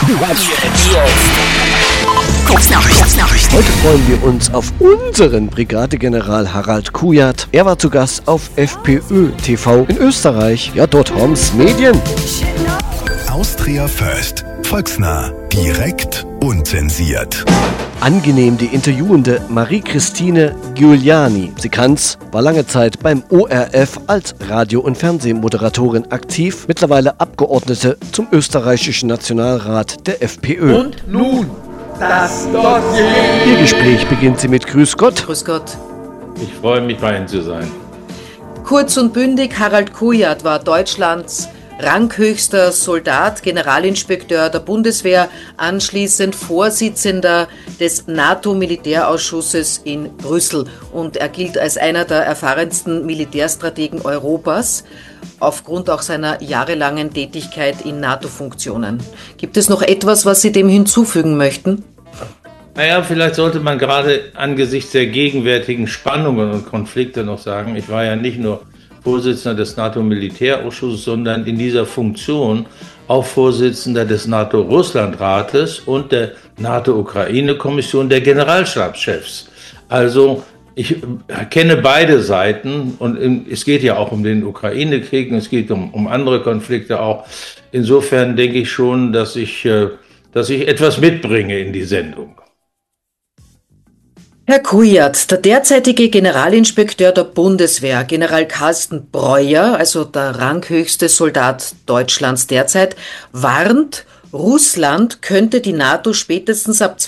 Heute freuen wir uns auf unseren Brigadegeneral Harald Kujat. Er war zu Gast auf FPÖ TV in Österreich. Ja, dort haben's Medien. Austria First. Volksnah. Direkt. Unzensiert. Angenehm die interviewende Marie-Christine Giuliani. Sie kann's, war lange Zeit beim ORF als Radio- und Fernsehmoderatorin aktiv, mittlerweile Abgeordnete zum österreichischen Nationalrat der FPÖ. Und nun das Dossier. Ihr Gespräch beginnt sie mit Grüß Gott. Grüß Gott. Ich freue mich, bei Ihnen zu sein. Kurz und bündig, Harald Kujat war Deutschlands ranghöchster Soldat, Generalinspekteur der Bundeswehr, anschließend Vorsitzender des NATO-Militärausschusses in Brüssel. Und er gilt als einer der erfahrensten Militärstrategen Europas, aufgrund auch seiner jahrelangen Tätigkeit in NATO-Funktionen. Gibt es noch etwas, was Sie dem hinzufügen möchten? Naja, vielleicht sollte man gerade angesichts der gegenwärtigen Spannungen und Konflikte noch sagen, ich war ja nicht nur Vorsitzender des NATO-Militärausschusses, sondern in dieser Funktion auch Vorsitzender des NATO-Russland-Rates und der NATO-Ukraine-Kommission der Generalstabschefs. Also ich kenne beide Seiten und es geht ja auch um den Ukraine-Krieg und es geht um andere Konflikte auch. Insofern denke ich schon, dass ich etwas mitbringe in die Sendung. Herr Kujat, der derzeitige Generalinspekteur der Bundeswehr, General Carsten Breuer, also der ranghöchste Soldat Deutschlands derzeit, warnt, Russland könnte die NATO spätestens ab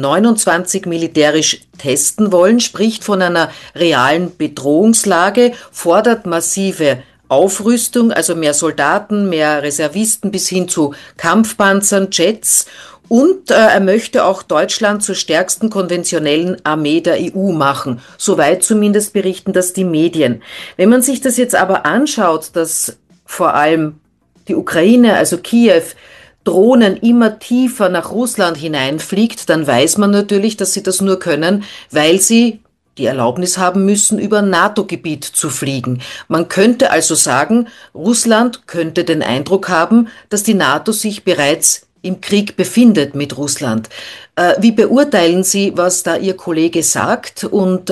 2029 militärisch testen wollen, spricht von einer realen Bedrohungslage, fordert massive Aufrüstung, also mehr Soldaten, mehr Reservisten bis hin zu Kampfpanzern, Jets. Und er möchte auch Deutschland zur stärksten konventionellen Armee der EU machen. Soweit zumindest berichten das die Medien. Wenn man sich das jetzt aber anschaut, dass vor allem die Ukraine, also Kiew, Drohnen immer tiefer nach Russland hineinfliegt, dann weiß man natürlich, dass sie das nur können, weil sie die Erlaubnis haben müssen, über NATO-Gebiet zu fliegen. Man könnte also sagen, Russland könnte den Eindruck haben, dass die NATO sich bereits im Krieg befindet mit Russland. Wie beurteilen Sie, was da Ihr Kollege sagt? Und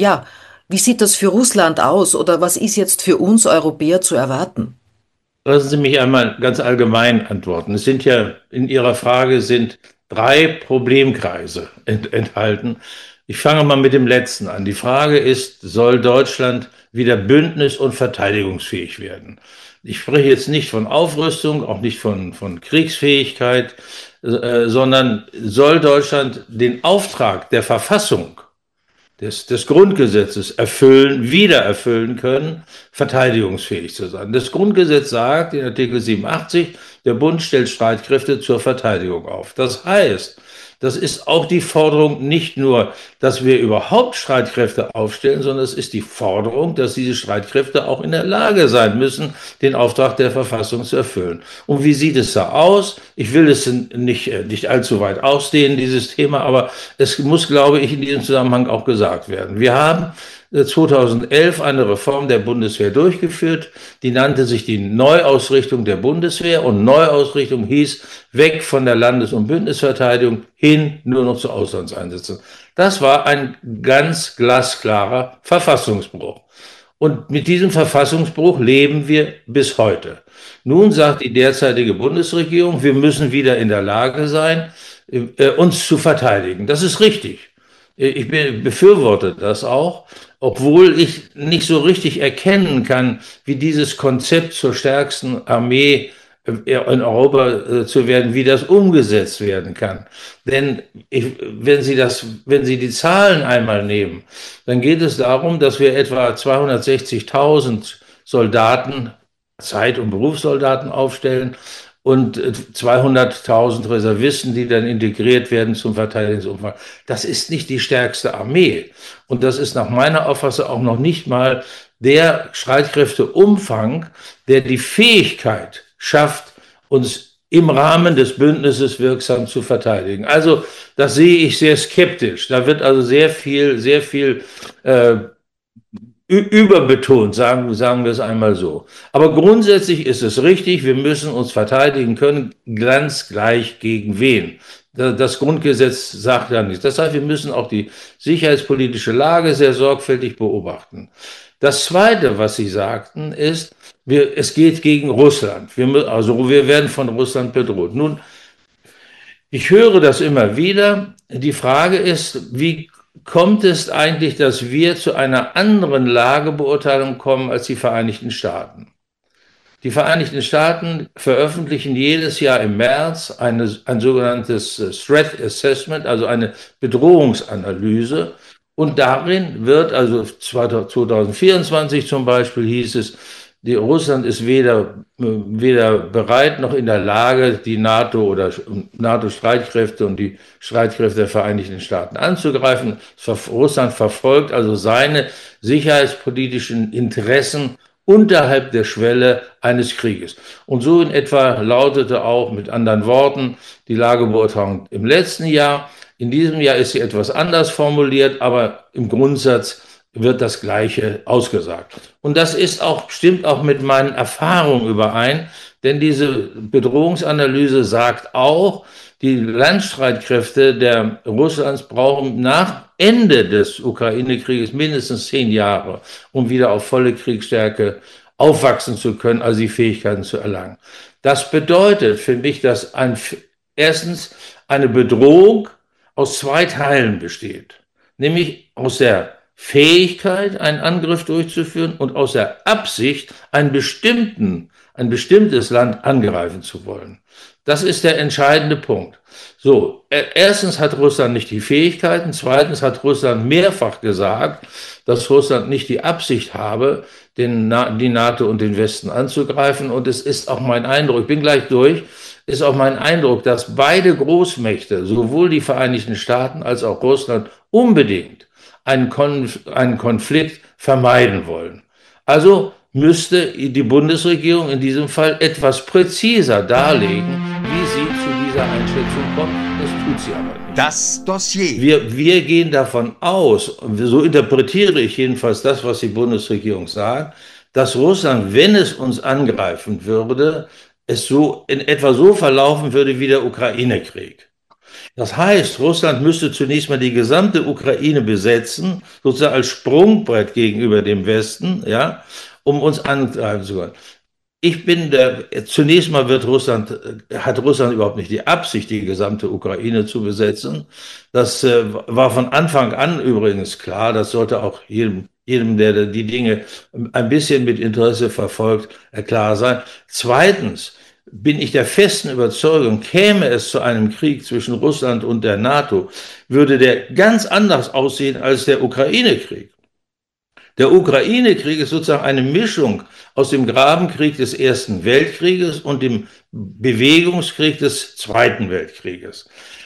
wie sieht das für Russland aus? Oder was ist jetzt für uns Europäer zu erwarten? Lassen Sie mich einmal ganz allgemein antworten. Es sind ja in Ihrer Frage sind 3 Problemkreise enthalten. Ich fange mal mit dem letzten an. Die Frage ist, soll Deutschland wieder bündnis- und verteidigungsfähig werden? Ich spreche jetzt nicht von Aufrüstung, auch nicht von Kriegsfähigkeit, sondern soll Deutschland den Auftrag der Verfassung, des Grundgesetzes wieder erfüllen können, verteidigungsfähig zu sein. Das Grundgesetz sagt in Artikel 87, der Bund stellt Streitkräfte zur Verteidigung auf. Das heißt, das ist auch die Forderung nicht nur, dass wir überhaupt Streitkräfte aufstellen, sondern es ist die Forderung, dass diese Streitkräfte auch in der Lage sein müssen, den Auftrag der Verfassung zu erfüllen. Und wie sieht es da aus? Ich will es nicht allzu weit ausdehnen, dieses Thema, aber es muss, glaube ich, in diesem Zusammenhang auch gesagt werden. Wir haben 2011 eine Reform der Bundeswehr durchgeführt, die nannte sich die Neuausrichtung der Bundeswehr und Neuausrichtung hieß weg von der Landes- und Bündnisverteidigung hin nur noch zu Auslandseinsätzen. Das war ein ganz glasklarer Verfassungsbruch. Und mit diesem Verfassungsbruch leben wir bis heute. Nun sagt die derzeitige Bundesregierung, wir müssen wieder in der Lage sein, uns zu verteidigen. Das ist richtig. Ich befürworte das auch, obwohl ich nicht so richtig erkennen kann, wie dieses Konzept zur stärksten Armee in Europa zu werden, wie das umgesetzt werden kann. Denn wenn Sie die Zahlen einmal nehmen, dann geht es darum, dass wir etwa 260.000 Soldaten, Zeit- und Berufssoldaten aufstellen und 200.000 Reservisten, die dann integriert werden zum Verteidigungsumfang. Das ist nicht die stärkste Armee. Und das ist nach meiner Auffassung auch noch nicht mal der Streitkräfteumfang, der die Fähigkeit schafft, uns im Rahmen des Bündnisses wirksam zu verteidigen. Also das sehe ich sehr skeptisch. Da wird also sehr viel überbetont, sagen wir es einmal so. Aber grundsätzlich ist es richtig, wir müssen uns verteidigen können, ganz gleich gegen wen. Das Grundgesetz sagt ja nichts. Das heißt, wir müssen auch die sicherheitspolitische Lage sehr sorgfältig beobachten. Das Zweite, was Sie sagten, ist, es geht gegen Russland. Wir werden von Russland bedroht. Nun, ich höre das immer wieder. Die Frage ist, wie kommt es eigentlich, dass wir zu einer anderen Lagebeurteilung kommen als die Vereinigten Staaten? Die Vereinigten Staaten veröffentlichen jedes Jahr im März ein sogenanntes Threat Assessment, also eine Bedrohungsanalyse. Und darin wird, also 2024 zum Beispiel hieß es, Russland ist weder bereit noch in der Lage, die NATO oder NATO-Streitkräfte und die Streitkräfte der Vereinigten Staaten anzugreifen. Russland verfolgt also seine sicherheitspolitischen Interessen unterhalb der Schwelle eines Krieges. Und so in etwa lautete auch mit anderen Worten die Lagebeurteilung im letzten Jahr. In diesem Jahr ist sie etwas anders formuliert, aber im Grundsatz wird das Gleiche ausgesagt. Und das stimmt auch mit meinen Erfahrungen überein, denn diese Bedrohungsanalyse sagt auch, die Landstreitkräfte der Russlands brauchen nach Ende des Ukraine-Krieges mindestens 10 Jahre, um wieder auf volle Kriegsstärke aufwachsen zu können, also die Fähigkeiten zu erlangen. Das bedeutet für mich, dass erstens eine Bedrohung aus 2 Teilen besteht, nämlich aus der Fähigkeit, einen Angriff durchzuführen und aus der Absicht, ein bestimmtes Land angreifen zu wollen. Das ist der entscheidende Punkt. So, erstens hat Russland nicht die Fähigkeiten, zweitens hat Russland mehrfach gesagt, dass Russland nicht die Absicht habe, die NATO und den Westen anzugreifen. Und es ist auch mein Eindruck, ich bin gleich durch, ist auch mein Eindruck, dass beide Großmächte, sowohl die Vereinigten Staaten als auch Russland, unbedingt einen Konflikt vermeiden wollen. Also müsste die Bundesregierung in diesem Fall etwas präziser darlegen, wie sie zu dieser Einschätzung kommt. Das tut sie aber nicht. Das Dossier. Wir gehen davon aus, so interpretiere ich jedenfalls das, was die Bundesregierung sagt, dass Russland, wenn es uns angreifen würde, es so in etwa so verlaufen würde wie der Ukraine-Krieg. Das heißt, Russland müsste zunächst mal die gesamte Ukraine besetzen, sozusagen als Sprungbrett gegenüber dem Westen, ja, um uns angreifen zu können. Zunächst mal hat Russland überhaupt nicht die Absicht, die gesamte Ukraine zu besetzen. Das war von Anfang an übrigens klar. Das sollte auch jedem, der die Dinge ein bisschen mit Interesse verfolgt, klar sein. Zweitens bin ich der festen Überzeugung, käme es zu einem Krieg zwischen Russland und der NATO, würde der ganz anders aussehen als der Ukraine-Krieg. Der Ukraine-Krieg ist sozusagen eine Mischung aus dem Grabenkrieg des Ersten Weltkrieges und dem Bewegungskrieg des Zweiten Weltkrieges.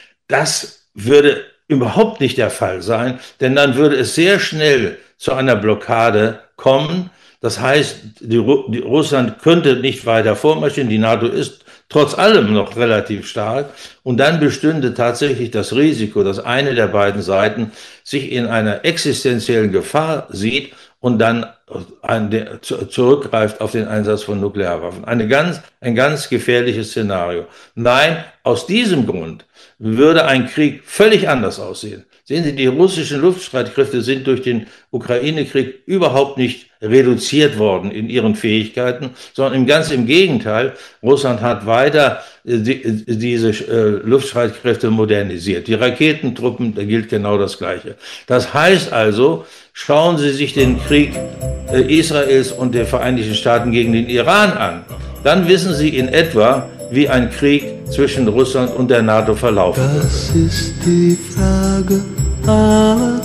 Das würde überhaupt nicht der Fall sein, denn dann würde es sehr schnell zu einer Blockade kommen. Das heißt, Russland könnte nicht weiter vormarschieren, die NATO ist trotz allem noch relativ stark und dann bestünde tatsächlich das Risiko, dass eine der beiden Seiten sich in einer existenziellen Gefahr sieht und dann zurückgreift auf den Einsatz von Nuklearwaffen. Ein ganz gefährliches Szenario. Nein, aus diesem Grund würde ein Krieg völlig anders aussehen. Sehen Sie, die russischen Luftstreitkräfte sind durch den Ukraine-Krieg überhaupt nicht reduziert worden in ihren Fähigkeiten, sondern ganz im Gegenteil. Russland hat weiter diese Luftstreitkräfte modernisiert. Die Raketentruppen, da gilt genau das Gleiche. Das heißt also, schauen Sie sich den Krieg Israels und der Vereinigten Staaten gegen den Iran an. Dann wissen Sie in etwa, wie ein Krieg zwischen Russland und der NATO verlaufen wird. Das ist die Frage aller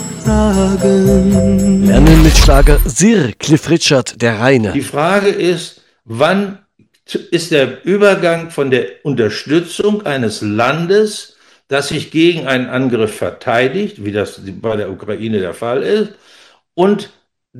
Fragen. Lernen mit Schlager Sir Cliff Richard, der Reine. Die Frage ist, wann ist der Übergang von der Unterstützung eines Landes, das sich gegen einen Angriff verteidigt, wie das bei der Ukraine der Fall ist, und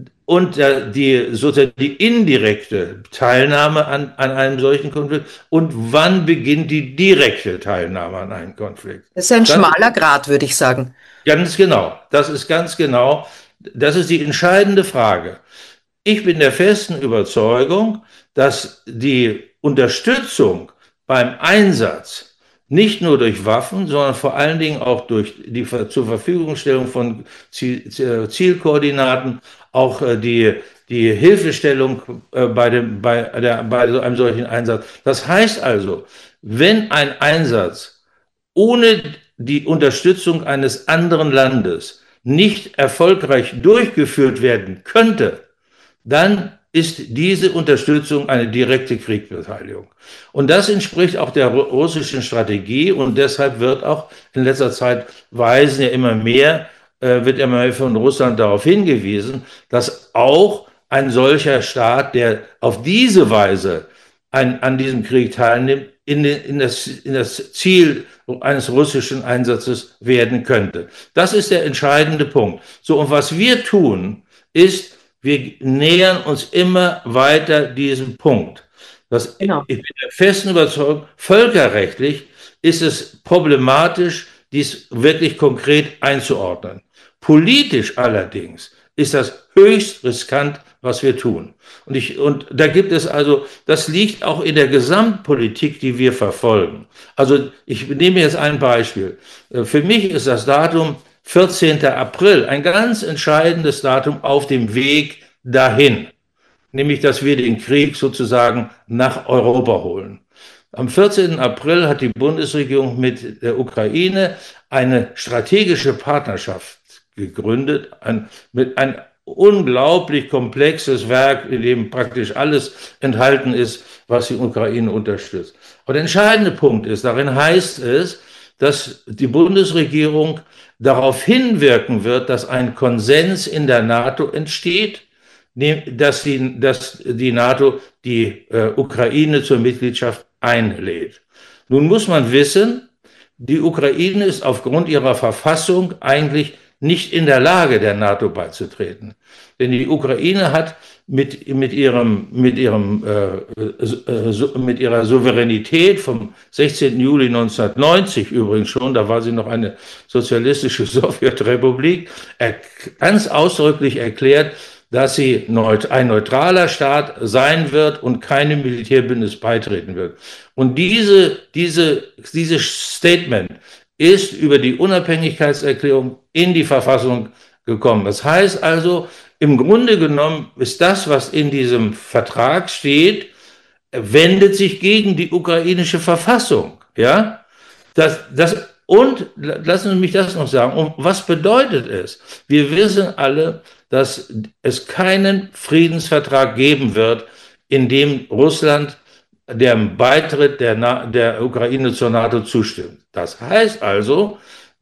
die indirekte Teilnahme an einem solchen Konflikt und wann beginnt die direkte Teilnahme an einem Konflikt. Das ist ein schmaler Grat, würde ich sagen. Ganz genau, das ist ganz genau Das ist die entscheidende Frage. Ich bin der festen Überzeugung, dass die Unterstützung beim Einsatz nicht nur durch Waffen, sondern vor allen Dingen auch durch die zur Verfügungstellung von Zielkoordinaten, auch die Hilfestellung bei so einem solchen Einsatz. Das heißt also, wenn ein Einsatz ohne die Unterstützung eines anderen Landes nicht erfolgreich durchgeführt werden könnte, dann ist diese Unterstützung eine direkte Kriegsbeteiligung. Und das entspricht auch der russischen Strategie und deshalb wird auch in letzter Zeit wird immer mehr von Russland darauf hingewiesen, dass auch ein solcher Staat, der auf diese Weise an diesem Krieg teilnimmt, in das Ziel eines russischen Einsatzes werden könnte. Das ist der entscheidende Punkt. So, und was wir tun, ist, wir nähern uns immer weiter diesem Punkt. Genau. Ich bin der festen Überzeugung, völkerrechtlich ist es problematisch, dies wirklich konkret einzuordnen. Politisch allerdings ist das höchst riskant, was wir tun. Und da gibt es also, das liegt auch in der Gesamtpolitik, die wir verfolgen. Also ich nehme jetzt ein Beispiel. Für mich ist das Datum 14. April ein ganz entscheidendes Datum auf dem Weg dahin. Nämlich, dass wir den Krieg sozusagen nach Europa holen. Am 14. April hat die Bundesregierung mit der Ukraine eine strategische Partnerschaft gegründet, ein unglaublich komplexes Werk, in dem praktisch alles enthalten ist, was die Ukraine unterstützt. Aber der entscheidende Punkt ist, darin heißt es, dass die Bundesregierung darauf hinwirken wird, dass ein Konsens in der NATO entsteht, dass die NATO die Ukraine zur Mitgliedschaft einlädt. Nun muss man wissen, die Ukraine ist aufgrund ihrer Verfassung eigentlich nicht in der Lage, der NATO beizutreten. Denn die Ukraine hat mit ihrer Souveränität vom 16. Juli 1990 übrigens schon, da war sie noch eine sozialistische Sowjetrepublik, ganz ausdrücklich erklärt, dass sie ein neutraler Staat sein wird und keinem Militärbündnis beitreten wird. Und dieses Statement ist über die Unabhängigkeitserklärung in die Verfassung gekommen. Das heißt also, im Grunde genommen ist das, was in diesem Vertrag steht, wendet sich gegen die ukrainische Verfassung. Ja? Und lassen Sie mich das noch sagen. Und was bedeutet es? Wir wissen alle, dass es keinen Friedensvertrag geben wird, in dem Russland dem Beitritt der Ukraine zur NATO zustimmt. Das heißt also,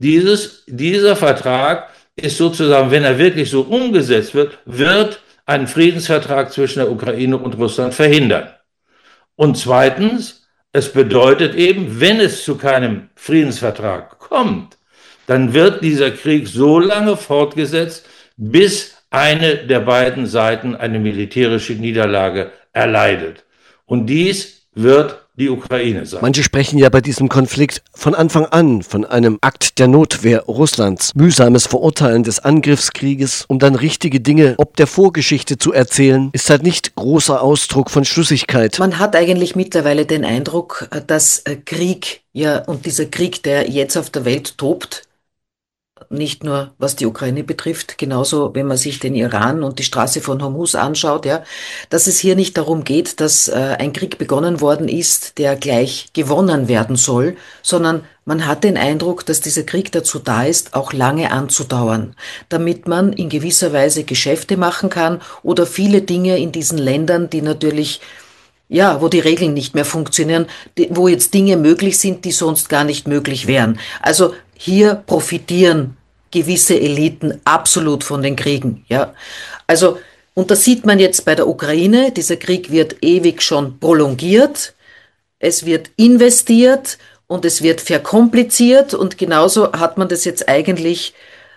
dieser Vertrag ist sozusagen, wenn er wirklich so umgesetzt wird einen Friedensvertrag zwischen der Ukraine und Russland verhindern. Und zweitens, es bedeutet eben, wenn es zu keinem Friedensvertrag kommt, dann wird dieser Krieg so lange fortgesetzt, bis eine der beiden Seiten eine militärische Niederlage erleidet. Und dies wird die Ukraine sein. Manche sprechen ja bei diesem Konflikt von Anfang an von einem Akt der Notwehr Russlands, mühsames Verurteilen des Angriffskrieges, um dann richtige Dinge ob der Vorgeschichte zu erzählen, ist halt nicht großer Ausdruck von Schlüssigkeit. Man hat eigentlich mittlerweile den Eindruck, dass Krieg, ja, und dieser Krieg, der jetzt auf der Welt tobt, nicht nur was die Ukraine betrifft, genauso wenn man sich den Iran und die Straße von Hormuz anschaut, ja, dass es hier nicht darum geht, dass ein Krieg begonnen worden ist, der gleich gewonnen werden soll, sondern man hat den Eindruck, dass dieser Krieg dazu da ist, auch lange anzudauern, damit man in gewisser Weise Geschäfte machen kann oder viele Dinge in diesen Ländern, die natürlich, ja, wo die Regeln nicht mehr funktionieren, wo jetzt Dinge möglich sind, die sonst gar nicht möglich wären. Also hier profitieren gewisse Eliten absolut von den Kriegen, ja. Also, und das sieht man jetzt bei der Ukraine. Dieser Krieg wird ewig schon prolongiert. Es wird investiert und es wird verkompliziert und genauso hat man das jetzt eigentlich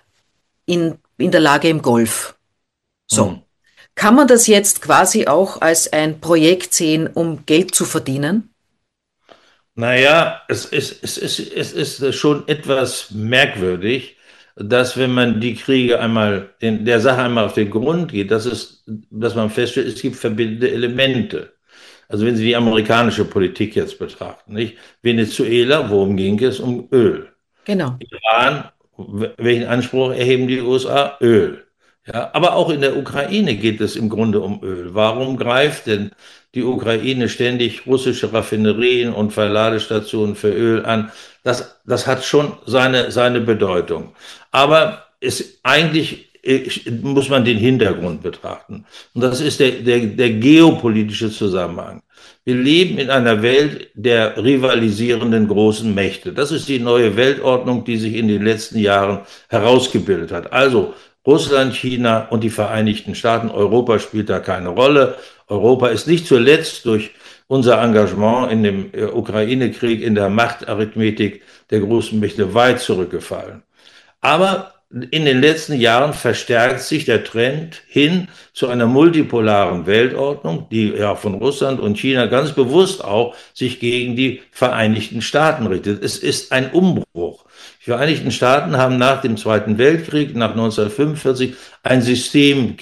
in der Lage im Golf. So. Kann man das jetzt quasi auch als ein Projekt sehen, um Geld zu verdienen? Naja, es ist schon etwas merkwürdig, dass wenn man die Kriege der Sache einmal auf den Grund geht, dass man feststellt, es gibt verbindende Elemente. Also wenn Sie die amerikanische Politik jetzt betrachten, nicht? Venezuela, worum ging es? Um Öl. Genau. Iran, welchen Anspruch erheben die USA? Öl. Ja, aber auch in der Ukraine geht es im Grunde um Öl. Warum greift denn die Ukraine ständig russische Raffinerien und Verladestationen für Öl an? Das hat schon seine Bedeutung. Aber eigentlich muss man den Hintergrund betrachten. Und das ist der geopolitische Zusammenhang. Wir leben in einer Welt der rivalisierenden großen Mächte. Das ist die neue Weltordnung, die sich in den letzten Jahren herausgebildet hat. Also Russland, China und die Vereinigten Staaten. Europa spielt da keine Rolle. Europa ist nicht zuletzt durch unser Engagement in dem Ukraine-Krieg, in der Machtarithmetik der großen Mächte weit zurückgefallen. Aber in den letzten Jahren verstärkt sich der Trend hin zu einer multipolaren Weltordnung, die ja von Russland und China ganz bewusst auch sich gegen die Vereinigten Staaten richtet. Es ist ein Umbruch. Die Vereinigten Staaten haben nach dem Zweiten Weltkrieg, nach 1945, ein System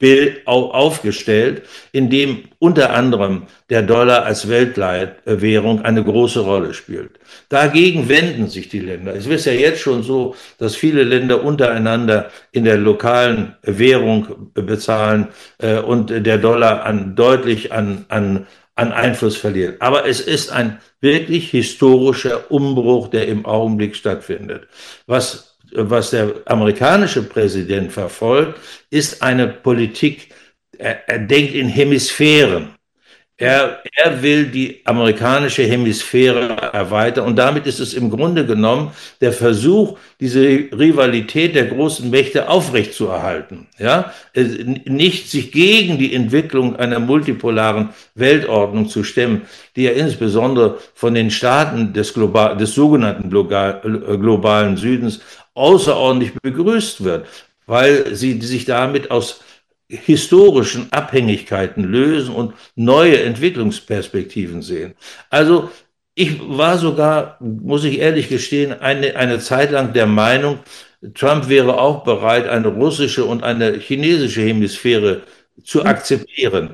aufgestellt, in dem unter anderem der Dollar als Weltleitwährung eine große Rolle spielt. Dagegen wenden sich die Länder. Es ist ja jetzt schon so, dass viele Länder untereinander in der lokalen Währung bezahlen und der Dollar deutlich an Einfluss verliert. Aber es ist ein wirklich historischer Umbruch, der im Augenblick stattfindet. Was der amerikanische Präsident verfolgt, ist eine Politik, er denkt in Hemisphären. Er will die amerikanische Hemisphäre erweitern und damit ist es im Grunde genommen der Versuch, diese Rivalität der großen Mächte aufrechtzuerhalten. Ja? Nicht sich gegen die Entwicklung einer multipolaren Weltordnung zu stemmen, die ja insbesondere von den Staaten des sogenannten globalen Südens außerordentlich begrüßt wird, weil sie sich damit aus historischen Abhängigkeiten lösen und neue Entwicklungsperspektiven sehen. Also ich war sogar, muss ich ehrlich gestehen, eine Zeit lang der Meinung, Trump wäre auch bereit, eine russische und eine chinesische Hemisphäre zu akzeptieren.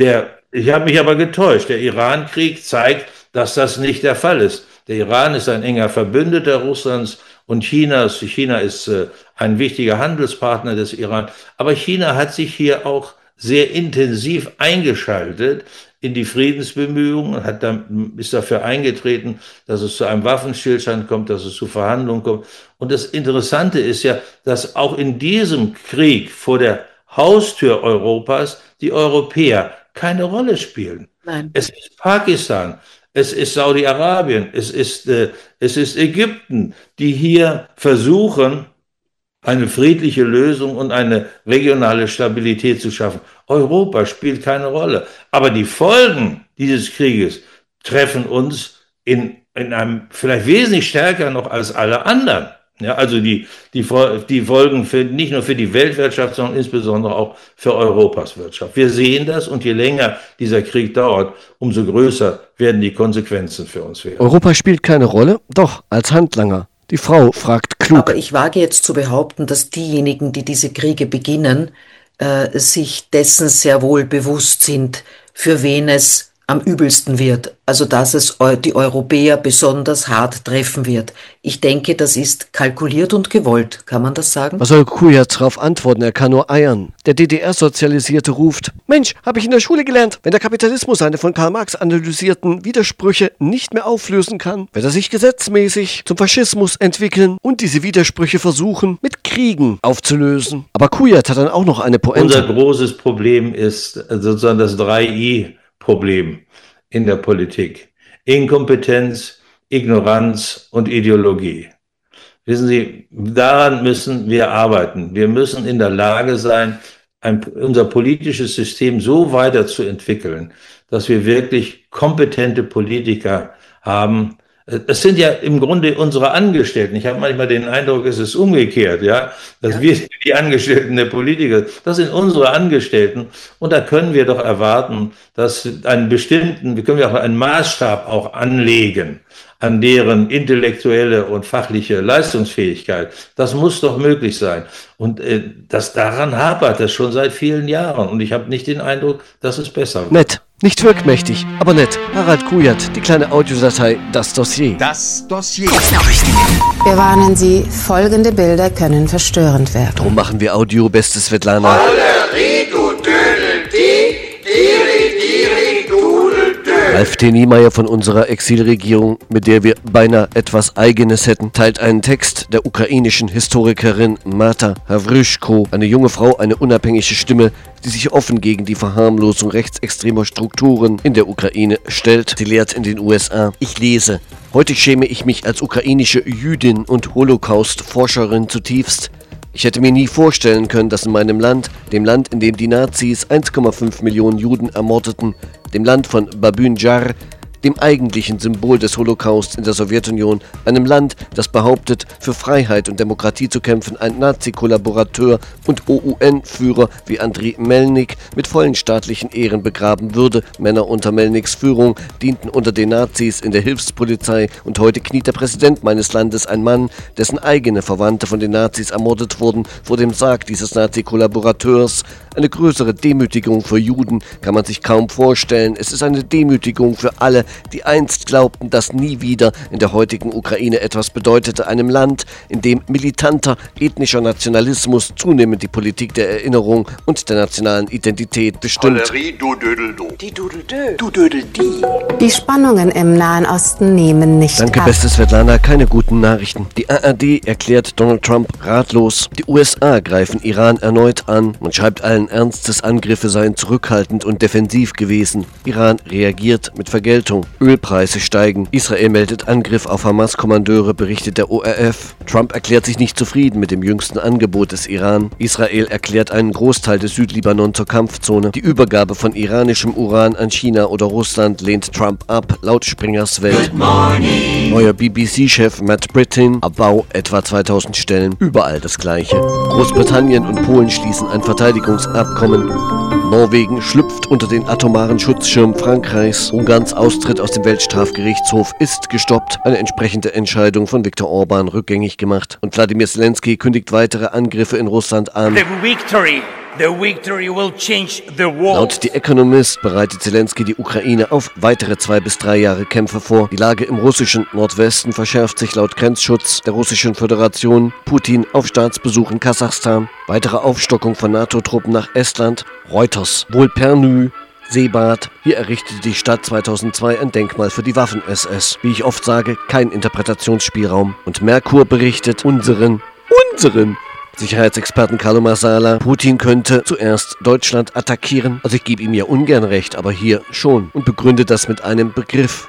Ich habe mich aber getäuscht. Der Iran-Krieg zeigt, dass das nicht der Fall ist. Der Iran ist ein enger Verbündeter Russlands und Chinas. China ist ein wichtiger Handelspartner des Iran. Aber China hat sich hier auch sehr intensiv eingeschaltet in die Friedensbemühungen, ist dafür eingetreten, dass es zu einem Waffenstillstand kommt, dass es zu Verhandlungen kommt. Und das Interessante ist ja, dass auch in diesem Krieg vor der Haustür Europas die Europäer keine Rolle spielen. Nein. Es ist Pakistan, es ist Saudi-Arabien, es ist Ägypten, die hier versuchen, eine friedliche Lösung und eine regionale Stabilität zu schaffen. Europa spielt keine Rolle. Aber die Folgen dieses Krieges treffen uns in einem vielleicht wesentlich stärker noch als alle anderen. Ja, also die Folgen nicht nur für die Weltwirtschaft, sondern insbesondere auch für Europas Wirtschaft. Wir sehen das und je länger dieser Krieg dauert, umso größer werden die Konsequenzen für uns werden. Europa spielt keine Rolle? Doch, als Handlanger. Die Frau fragt klug. Aber ich wage jetzt zu behaupten, dass diejenigen, die diese Kriege beginnen, sich dessen sehr wohl bewusst sind, für wen es am übelsten wird. Also dass es die Europäer besonders hart treffen wird. Ich denke, das ist kalkuliert und gewollt. Kann man das sagen? Was soll Kujat darauf antworten? Er kann nur eiern. Der DDR-Sozialisierte ruft: Mensch, habe ich in der Schule gelernt. Wenn der Kapitalismus seine von Karl Marx analysierten Widersprüche nicht mehr auflösen kann, wird er sich gesetzmäßig zum Faschismus entwickeln und diese Widersprüche versuchen, mit Kriegen aufzulösen. Aber Kujat hat dann auch noch eine Pointe. Unser großes Problem ist sozusagen das 3I-Problem in der Politik. Inkompetenz, Ignoranz und Ideologie. Wissen Sie, daran müssen wir arbeiten. Wir müssen in der Lage sein, unser politisches System so weiterzuentwickeln, dass wir wirklich kompetente Politiker haben, Das sind ja im Grunde unsere Angestellten. Ich habe manchmal den Eindruck, es ist umgekehrt, ja, dass wir die Angestellten der Politiker, das sind unsere Angestellten. Und da können wir doch erwarten, dass wir können ja auch einen Maßstab auch anlegen an deren intellektuelle und fachliche Leistungsfähigkeit. Das muss doch möglich sein. Und daran hapert es schon seit vielen Jahren. Und ich habe nicht den Eindruck, dass es besser wird. Nett. Nicht wirkmächtig, aber nett. Harald Kujat, die kleine Audiodatei Das Dossier. Das Dossier. Wir warnen Sie, folgende Bilder können verstörend werden. Drum machen wir Audio, beste Svetlana. Ralf T. Niemeyer von unserer Exilregierung, mit der wir beinahe etwas Eigenes hätten, teilt einen Text der ukrainischen Historikerin Marta Havryshko, eine junge Frau, eine unabhängige Stimme, die sich offen gegen die Verharmlosung rechtsextremer Strukturen in der Ukraine stellt. Sie lehrt in den USA. Ich lese. Heute schäme ich mich als ukrainische Jüdin und Holocaust-Forscherin zutiefst. Ich hätte mir nie vorstellen können, dass in meinem Land, dem Land, in dem die Nazis 1,5 Millionen Juden ermordeten, dem Land von Babyn Jar, dem eigentlichen Symbol des Holocaust in der Sowjetunion, einem Land, das behauptet, für Freiheit und Demokratie zu kämpfen, ein Nazi-Kollaborateur und OUN-Führer wie Andriy Melnik mit vollen staatlichen Ehren begraben würde. Männer unter Melniks Führung dienten unter den Nazis in der Hilfspolizei und heute kniet der Präsident meines Landes, ein Mann, dessen eigene Verwandte von den Nazis ermordet wurden, vor dem Sarg dieses Nazi-Kollaborateurs. Eine größere Demütigung für Juden kann man sich kaum vorstellen. Es ist eine Demütigung für alle, die einst glaubten, dass nie wieder in der heutigen Ukraine etwas bedeutete, einem Land, in dem militanter ethnischer Nationalismus zunehmend die Politik der Erinnerung und der nationalen Identität bestimmt. Die Spannungen im Nahen Osten nehmen nicht Danke, ab. beste Svetlana, keine guten Nachrichten. Die ARD erklärt Donald Trump ratlos. Die USA greifen Iran erneut an. Man schreibt allen Ernstes, Angriffe seien zurückhaltend und defensiv gewesen. Iran reagiert mit Vergeltung. Ölpreise steigen. Israel meldet Angriff auf Hamas-Kommandeure, berichtet der ORF. Trump erklärt sich nicht zufrieden mit dem jüngsten Angebot des Iran. Israel erklärt einen Großteil des Südlibanon zur Kampfzone. Die Übergabe von iranischem Uran an China oder Russland lehnt Trump ab, laut Springers Welt. Neuer BBC-Chef Matt Brittin, Abbau etwa 2000 Stellen. Überall das Gleiche. Großbritannien und Polen schließen ein Verteidigungsabkommen. Norwegen schlüpft unter den atomaren Schutzschirm Frankreichs. Ungarns Austritt aus dem Weltstrafgerichtshof ist gestoppt. Eine entsprechende Entscheidung von Viktor Orban rückgängig gemacht. Und Wladimir Zelensky kündigt weitere Angriffe in Russland an. The victory will change the world. Laut The Economist bereitet Zelensky die Ukraine auf weitere 2 bis 3 Jahre Kämpfe vor. Die Lage im russischen Nordwesten verschärft sich laut Grenzschutz der Russischen Föderation. Putin auf Staatsbesuch in Kasachstan. Weitere Aufstockung von NATO-Truppen nach Estland. Reuters. Wohl Pernü. Seebad. Hier errichtete die Stadt 2002 ein Denkmal für die Waffen-SS. Wie ich oft sage, kein Interpretationsspielraum. Und Merkur berichtet unseren Sicherheitsexperten Carlo Marsala, Putin könnte zuerst Deutschland attackieren. Also ich gebe ihm ja ungern recht, aber hier schon. Und begründet das mit einem Begriff.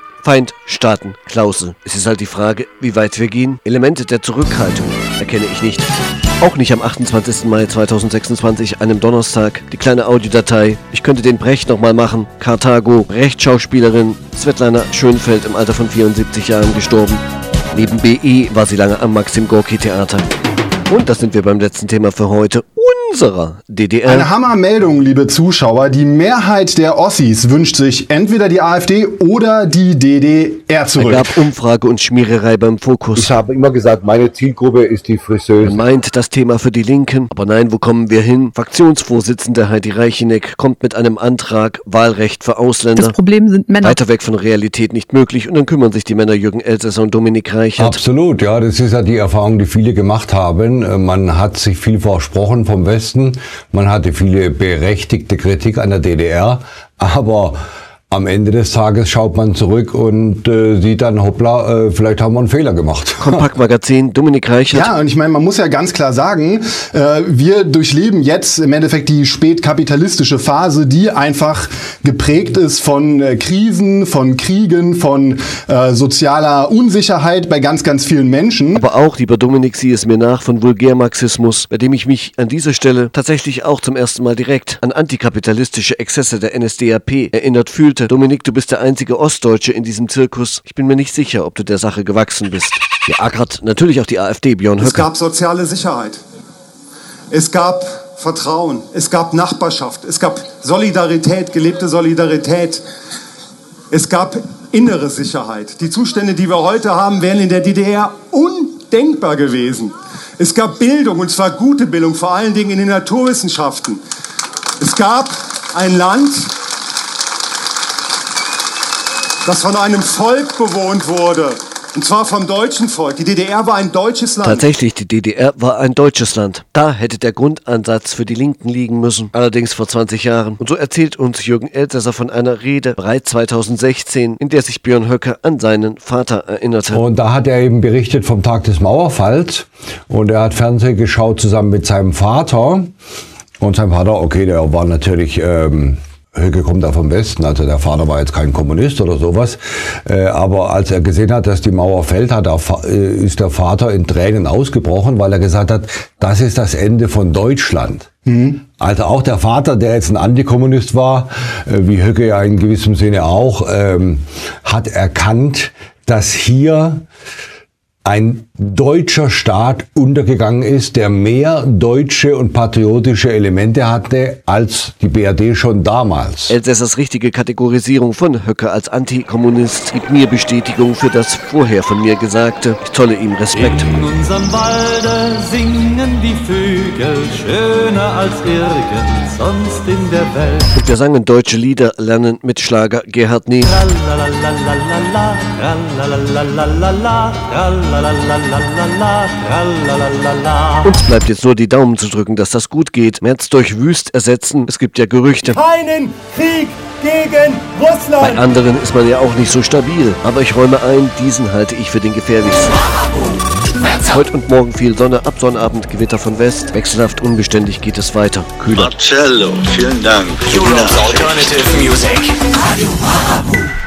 Feindstaatenklausel. Es ist halt die Frage, wie weit wir gehen. Elemente der Zurückhaltung erkenne ich nicht. Auch nicht am 28. Mai 2026, einem Donnerstag. Die kleine Audiodatei. Ich könnte den Brecht nochmal machen. Karthago, Brecht-Schauspielerin Svetlana Schönfeld im Alter von 74 Jahren gestorben. Neben BE war sie lange am Maxim Gorki Theater. Und das sind wir beim letzten Thema für heute, unserer DDR. Eine Hammermeldung, liebe Zuschauer. Die Mehrheit der Ossis wünscht sich entweder die AfD oder die DDR zurück. Es gab Umfrage und Schmiererei beim Fokus. Ich habe immer gesagt, meine Zielgruppe ist die Friseuse. Man meint das Thema für die Linken, aber nein, wo kommen wir hin? Fraktionsvorsitzende Heidi Reicheneck kommt mit einem Antrag, Wahlrecht für Ausländer. Das Problem sind Männer. Weiter weg von Realität nicht möglich und dann kümmern sich die Männer Jürgen Elsässer und Dominik Reichert. Absolut, ja, das ist ja die Erfahrung, die viele gemacht haben. Man hat sich viel versprochen vom Westen, man hatte viele berechtigte Kritik an der DDR, aber am Ende des Tages schaut man zurück und sieht dann, hoppla, vielleicht haben wir einen Fehler gemacht. Kompaktmagazin, Dominik Reichert. Ja, und ich meine, man muss ja ganz klar sagen, wir durchleben jetzt im Endeffekt die spätkapitalistische Phase, die einfach geprägt ist von Krisen, von Kriegen, von sozialer Unsicherheit bei ganz, ganz vielen Menschen. Aber auch, lieber Dominik, sieh es mir nach, von Vulgärmarxismus, bei dem ich mich an dieser Stelle tatsächlich auch zum ersten Mal direkt an antikapitalistische Exzesse der NSDAP erinnert fühlte, Leute. Dominik, du bist der einzige Ostdeutsche in diesem Zirkus. Ich bin mir nicht sicher, ob du der Sache gewachsen bist. Hier ackert natürlich auch die AfD, Björn Höcke. Es gab soziale Sicherheit. Es gab Vertrauen. Es gab Nachbarschaft. Es gab Solidarität, gelebte Solidarität. Es gab innere Sicherheit. Die Zustände, die wir heute haben, wären in der DDR undenkbar gewesen. Es gab Bildung, und zwar gute Bildung, vor allen Dingen in den Naturwissenschaften. Es gab ein Land, das von einem Volk bewohnt wurde. Und zwar vom deutschen Volk. Die DDR war ein deutsches Land. Tatsächlich, die DDR war ein deutsches Land. Da hätte der Grundansatz für die Linken liegen müssen. Allerdings vor 20 Jahren. Und so erzählt uns Jürgen Elsässer von einer Rede, bereits 2016, in der sich Björn Höcke an seinen Vater erinnerte. Und da hat er eben berichtet vom Tag des Mauerfalls. Und er hat Fernsehen geschaut zusammen mit seinem Vater. Und sein Vater, okay, der war natürlich... Höcke kommt da vom Westen, also der Vater war jetzt kein Kommunist oder sowas, aber als er gesehen hat, dass die Mauer fällt, ist der Vater in Tränen ausgebrochen, weil er gesagt hat, das ist das Ende von Deutschland. Mhm. Also auch der Vater, der jetzt ein Antikommunist war, wie Höcke ja in gewissem Sinne auch, hat erkannt, dass hier ein deutscher Staat untergegangen ist, der mehr deutsche und patriotische Elemente hatte als die BRD schon damals. Elsässers richtige Kategorisierung von Höcke als Antikommunist gibt mir Bestätigung für das vorher von mir Gesagte. Ich zolle ihm Respekt. In unserem Walde singen die Vögel schöner als irgend sonst in der Welt. Und wir sangen deutsche Lieder, lernen mit Schlager Gerhard Ney. Uns bleibt jetzt nur die Daumen zu drücken, dass das gut geht. März durch Wüst ersetzen, es gibt ja Gerüchte. Keinen Krieg gegen Russland! Bei anderen ist man ja auch nicht so stabil. Aber ich räume ein, diesen halte ich für den gefährlichsten. Heute und morgen viel Sonne, ab Sonnabend Gewitter von West. Wechselhaft unbeständig geht es weiter. Kühler. Marcello, vielen Dank. Europe's Alternative Music. Radio Marabu.